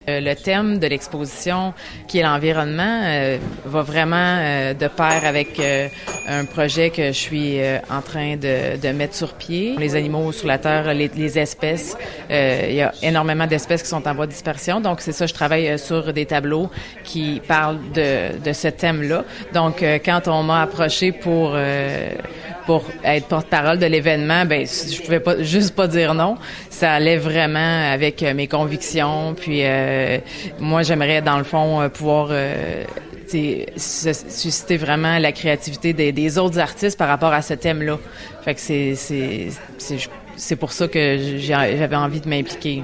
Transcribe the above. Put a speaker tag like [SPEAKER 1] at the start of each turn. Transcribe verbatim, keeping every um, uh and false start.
[SPEAKER 1] Euh, le thème de l'exposition, qui est l'environnement, euh, va vraiment euh, de pair avec euh, un projet que je suis euh, en train de, de mettre sur pied. Les animaux sur la Terre, les, les espèces, euh, il y a énormément d'espèces qui sont en voie de dispersion. Donc, c'est ça, je travaille sur des tableaux qui parlent de, de ce thème-là. Donc, euh, quand on m'a approché pour... Euh, pour être porte-parole de l'événement, ben je pouvais pas juste pas dire non. Ça allait vraiment avec mes convictions. Puis euh, moi, j'aimerais dans le fond pouvoir euh, susciter vraiment la créativité des, des autres artistes par rapport à ce thème-là. Fait que c'est c'est c'est c'est pour ça que j'avais envie de m'impliquer.